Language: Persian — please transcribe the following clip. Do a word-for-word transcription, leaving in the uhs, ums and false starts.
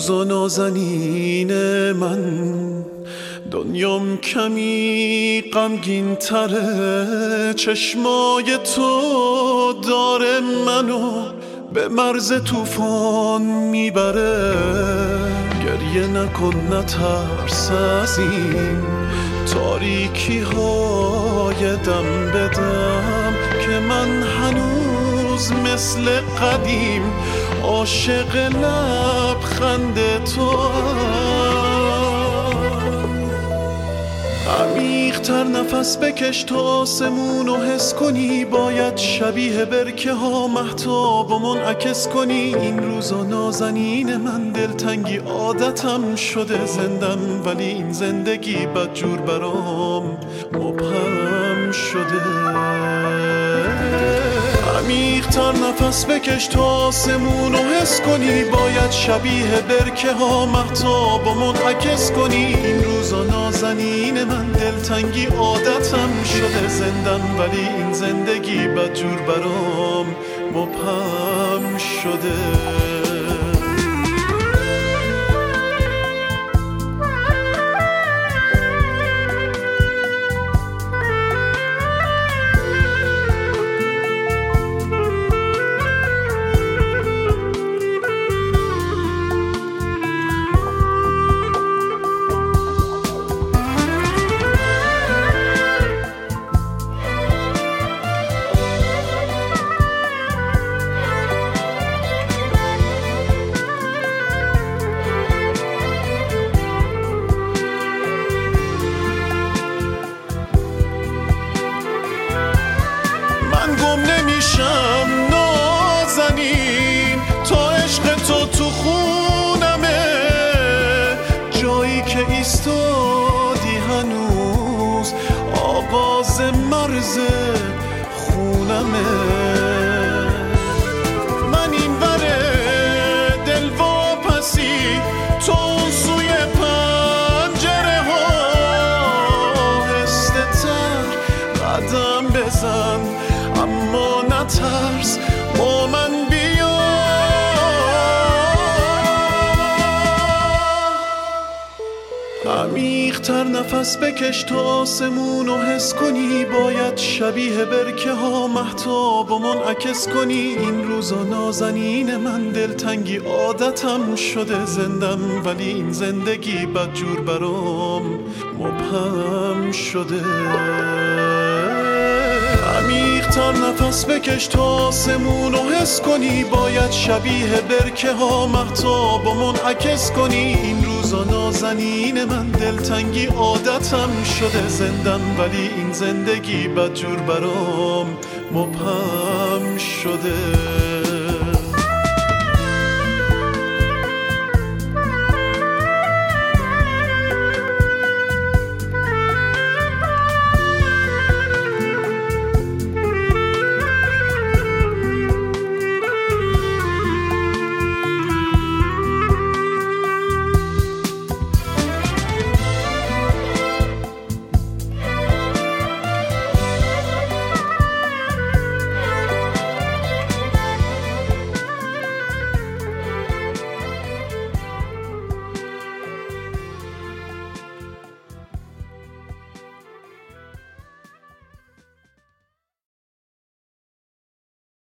روزا نازنین من، دنیام کمی غمگین تره. چشمای تو داره منو به مرز طوفان میبره. گریه نکن نترس از این تاریکی های دم بدم، که من هنوز مثل قدیم عاشق لبخند تو. عمیق‌تر نفس بکش تا آسمونو حس کنی. باید شبیه برکه ها مهتابو منعکس کنی. این روزا نازنین من، دلتنگی عادتم شده. زندم ولی این زندگی بدجور برام مبهم شده. عمیق‌تر نفس بکش تا آسمونو حس کنی. باید شبیه برکه ها مهتابو منعکس کنی. این روزا نازنین من، دلتنگی عادتم شده. زندم ولی این زندگی بدجور برام مبهم شده. گم نمیشم نازنین تا عشق تو تو خونمه. جایی که ایستادی هنوز آغاز مرز خونمه. من این وره دل واپسی، تو اون سوی پنجره ها. آهسته تر قدم بزن اما نترس، با من بیا. عمیق‌تر نفس بکش تا آسمونو حس کنی. باید شبیه برکه ها مهتابو منعکس کنی. این روزا نازنین من، دلتنگی عادتم شده. زندم ولی این زندگی بدجور برام مبهم شده. عمیق‌تر نفس بکش تا آسمونو حس کنی. باید شبیه برکه ها مهتابو منعکس کنی. این روزا نازنین من، دلتنگی عادتم شده. زندم ولی این زندگی بدجور برام مبهم شده.